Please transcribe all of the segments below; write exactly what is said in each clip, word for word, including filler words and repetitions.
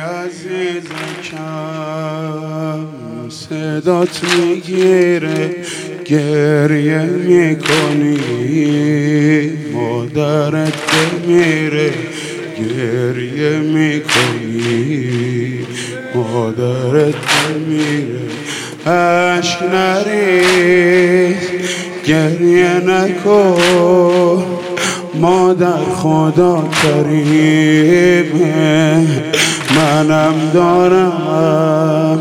عزیز کم صدات میگیره گریه میکنی، مادرت بمیره گریه میکنی، مادرت بمیره عشق نریز گریه نکن، مادر خدا کریمه، منم دارم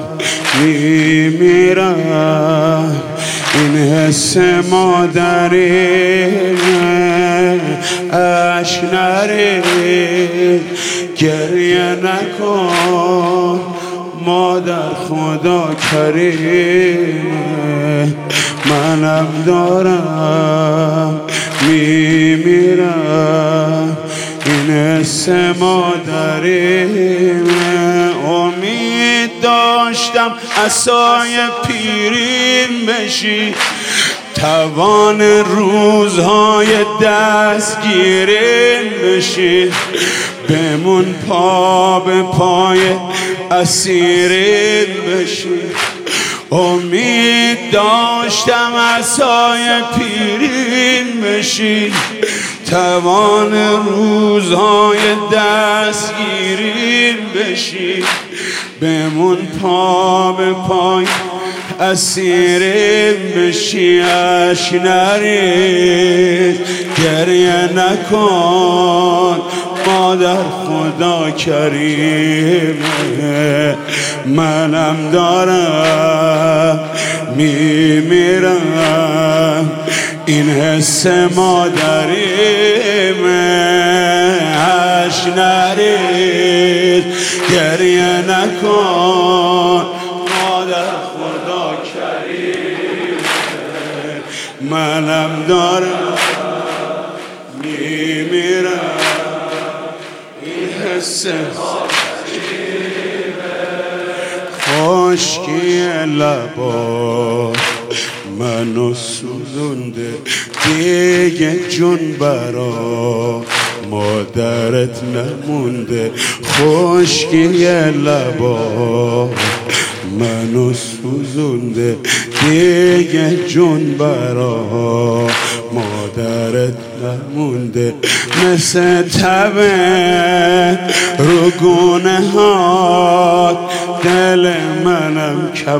میمیرم این حس مادریمه، عشق نریز گریه نکن، مادر خدا کریمه، منم دارم میمیرم این حس مادریمه. امید داشتم عصای پیریم بشی، توان روزهای دستگیریم بشی، بمون پا به پای اسیریم بشی. امید داشتم عصای پیرین بشی، توان روزهای دستگیرین بشی، بمون پا به پای اسیرین بشی، عشق نریز گریه نکن، مادر خدا کریمه، منم دارم میمیرم این حس مادریمه، عشق نریز گریه نکن، مادر خدا کریمه، منم دارم میمیرم این حس خشکی لبا منو سوزونده دیگه، جون برا مادرت نمونده، خشکی لبا منو سوزونده دیگه، جون برا مادرت نمونده، مثل تبه رو گونه هات دل منم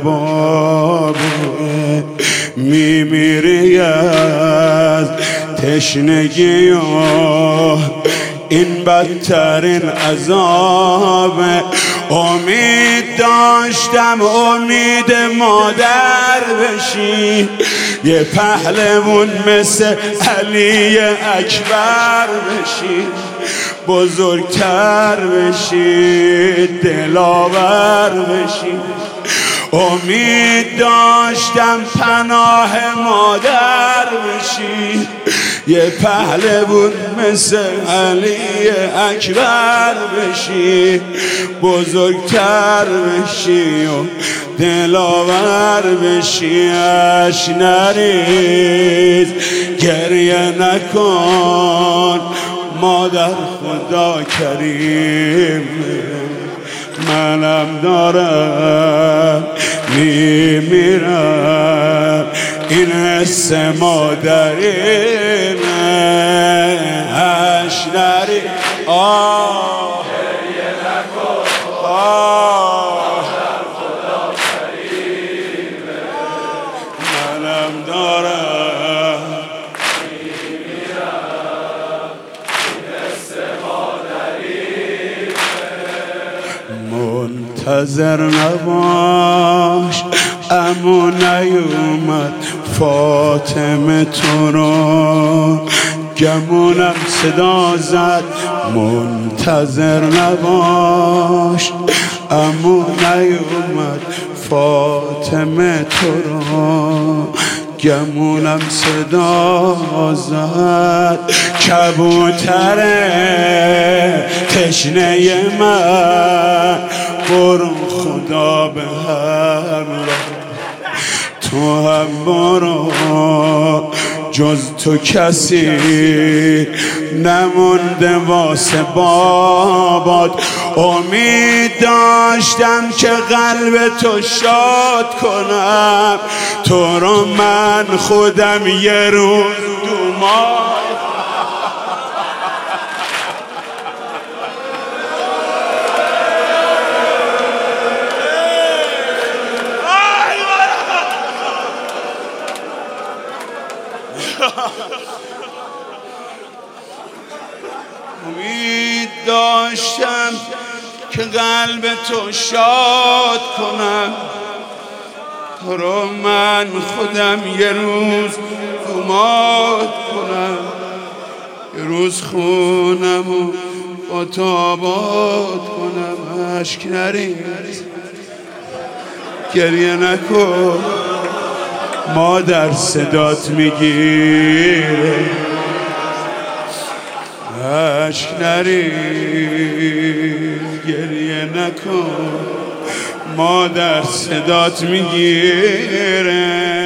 کبابه، میمیری از تشنگی و این بدترین عذابه. امید داشتم امید مادر بشی، یه پهلوون مثل علی اکبر بشی، بزرگتر بشی دلاور بشی. امید داشتم پناه مادر بشی، یه پهلوون مثل علی اکبر بشی، بزرگتر بشی و دلاور بشی، عشق نریز گریه نکن، مادر خدا کریمه، منم دارم میمیرم این حس مادریمه، عشق نریز آه گریه نکن، مادر خدا کریمه، منم دارم میمیرم این حس مادریمه. منتظر نباش عمو نیومد فاطمه تو رو، گمونم صدا زد منتظر نباش عمو نیومد فاطمه تو رو، گمونم صدا زد کبوتره تشنه من، برو خدا به همراه تو هم برو جز تو کسی نمونده واسه بابات. امید داشتم که قلب تو شاد کنم، تو رو من خودم یه روز دومار. امید داشتم که قلب تو شاد کنم، تو رو من خودم یه روز دوماد کنم. یه روز خونم و با تو آباد کنم. اشک نریز گریه نکن، مادر صدات میگیره. اشک نریز گریه نکن، مادر صدات میگیره.